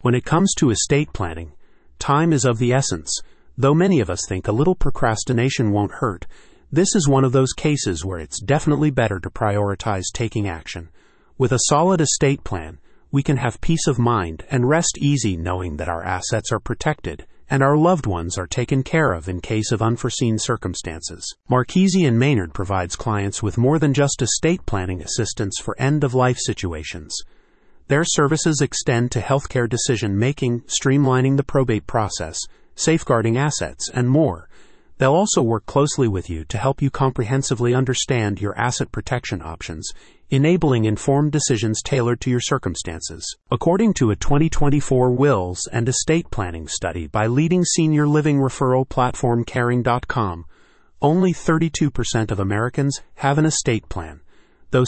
When it comes to estate planning, time is of the essence. Though many of us think a little procrastination won't hurt, this is one of those cases where it's definitely better to prioritize taking action. With a solid estate plan, we can have peace of mind and rest easy knowing that our assets are protected and our loved ones are taken care of in case of unforeseen circumstances. Marchese & Maynard provides clients with more than just estate planning assistance for end-of-life situations. Their services extend to healthcare decision-making, streamlining the probate process, safeguarding assets, and more. They'll also work closely with you to help you comprehensively understand your asset protection options, enabling informed decisions tailored to your circumstances. According to a 2024 wills and estate planning study by leading senior living referral platform Caring.com, only 32% of Americans have an estate plan, though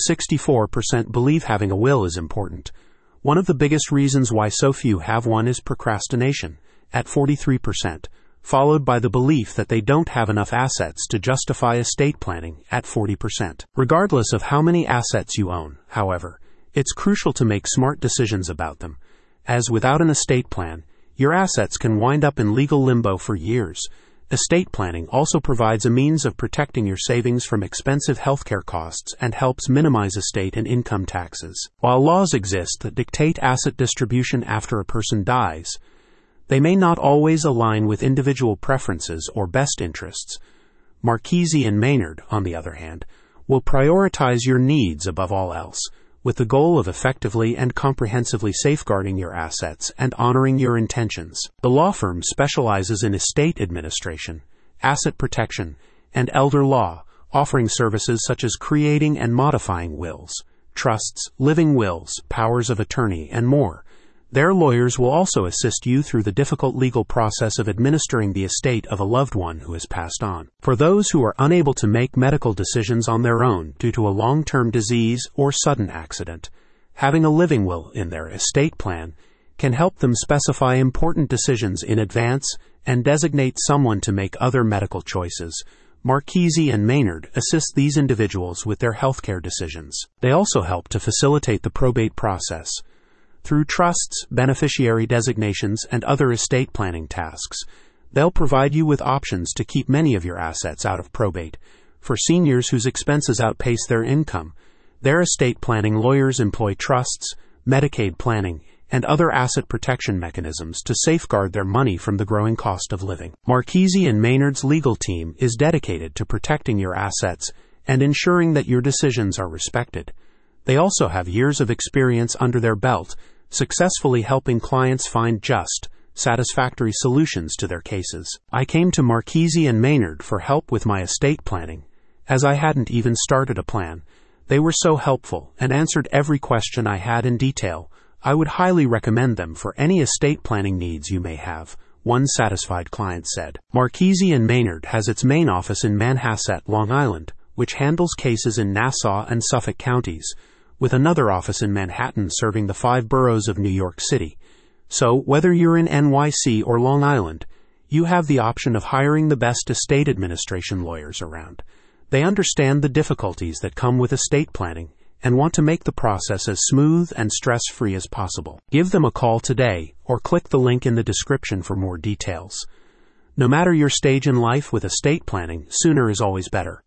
64% believe having a will is important. One of the biggest reasons why so few have one is procrastination, at 43%, followed by the belief that they don't have enough assets to justify estate planning at 40%. Regardless of how many assets you own, however, it's crucial to make smart decisions about them, as without an estate plan, your assets can wind up in legal limbo for years. Estate planning also provides a means of protecting your savings from expensive healthcare costs and helps minimize estate and income taxes. While laws exist that dictate asset distribution after a person dies, they may not always align with individual preferences or best interests. Marchese & Maynard, on the other hand, will prioritize your needs above all else, with the goal of effectively and comprehensively safeguarding your assets and honoring your intentions. The law firm specializes in estate administration, asset protection, and elder law, offering services such as creating and modifying wills, trusts, living wills, powers of attorney, and more. Their lawyers will also assist you through the difficult legal process of administering the estate of a loved one who has passed on. For those who are unable to make medical decisions on their own due to a long-term disease or sudden accident, having a living will in their estate plan can help them specify important decisions in advance and designate someone to make other medical choices. Marchese & Maynard assist these individuals with their healthcare decisions. They also help to facilitate the probate process. Through trusts, beneficiary designations, and other estate planning tasks, they'll provide you with options to keep many of your assets out of probate. For seniors whose expenses outpace their income, their estate planning lawyers employ trusts, Medicaid planning, and other asset protection mechanisms to safeguard their money from the growing cost of living. Marchese & Maynard's legal team is dedicated to protecting your assets and ensuring that your decisions are respected. They also have years of experience under their belt, successfully helping clients find just, satisfactory solutions to their cases. I came to Marchese & Maynard for help with my estate planning, as I hadn't even started a plan. They were so helpful and answered every question I had in detail. I would highly recommend them for any estate planning needs you may have, one satisfied client said. Marchese & Maynard has its main office in Manhasset, Long Island, which handles cases in Nassau and Suffolk counties, with another office in Manhattan serving the 5 boroughs of New York City. So, whether you're in NYC or Long Island, you have the option of hiring the best estate administration lawyers around. They understand the difficulties that come with estate planning and want to make the process as smooth and stress-free as possible. Give them a call today or click the link in the description for more details. No matter your stage in life with estate planning, sooner is always better.